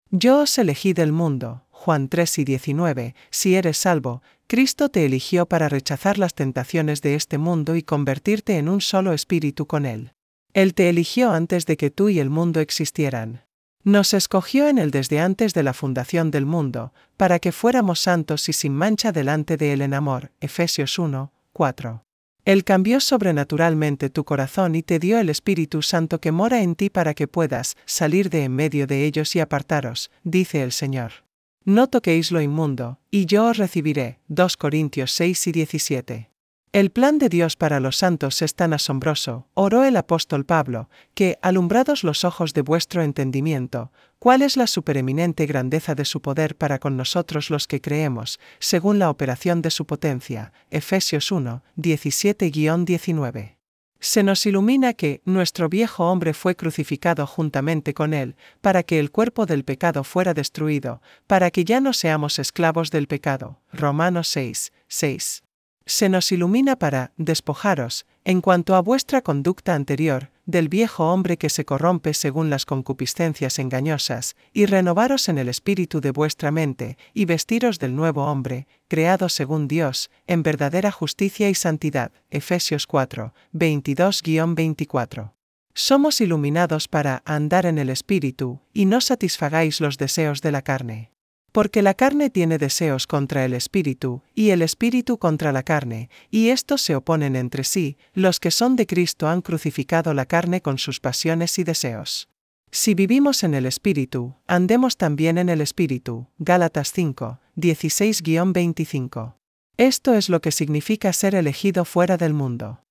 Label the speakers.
Speaker 1: Yo os elegí del mundo, Juan 3:19, si eres salvo, Cristo te eligió para rechazar las tentaciones de este mundo y convertirte en un solo espíritu con Él. Él te eligió antes de que tú y el mundo existieran. Nos escogió en Él desde antes de la fundación del mundo, para que fuéramos santos y sin mancha delante de Él en amor, Efesios 1:4. Él cambió sobrenaturalmente tu corazón y te dio el Espíritu Santo que mora en ti para que puedas salir de en medio de ellos y apartaros, dice el Señor. No toquéis lo inmundo, y yo os recibiré, 2 Corintios 6:17. El plan de Dios para los santos es tan asombroso, oró el apóstol Pablo, que, alumbrados los ojos de vuestro entendimiento, cuál es la supereminente grandeza de su poder para con nosotros los que creemos, según la operación de su potencia, Efesios 1:17-19. Se nos ilumina que nuestro viejo hombre fue crucificado juntamente con él, para que el cuerpo del pecado fuera destruido, para que ya no seamos esclavos del pecado, Romanos 6:6. Se nos ilumina para despojaros, en cuanto a vuestra conducta anterior, del viejo hombre que se corrompe según las concupiscencias engañosas, y renovaros en el espíritu de vuestra mente, y vestiros del nuevo hombre, creado según Dios, en verdadera justicia y santidad. Efesios 4:22-24. Somos iluminados para andar en el espíritu, y no satisfagáis los deseos de la carne. Porque la carne tiene deseos contra el espíritu, y el espíritu contra la carne, y estos se oponen entre sí. Los que son de Cristo han crucificado la carne con sus pasiones y deseos. Si vivimos en el espíritu, andemos también en el espíritu. Gálatas 5:16-25. Esto es lo que significa ser elegido fuera del mundo.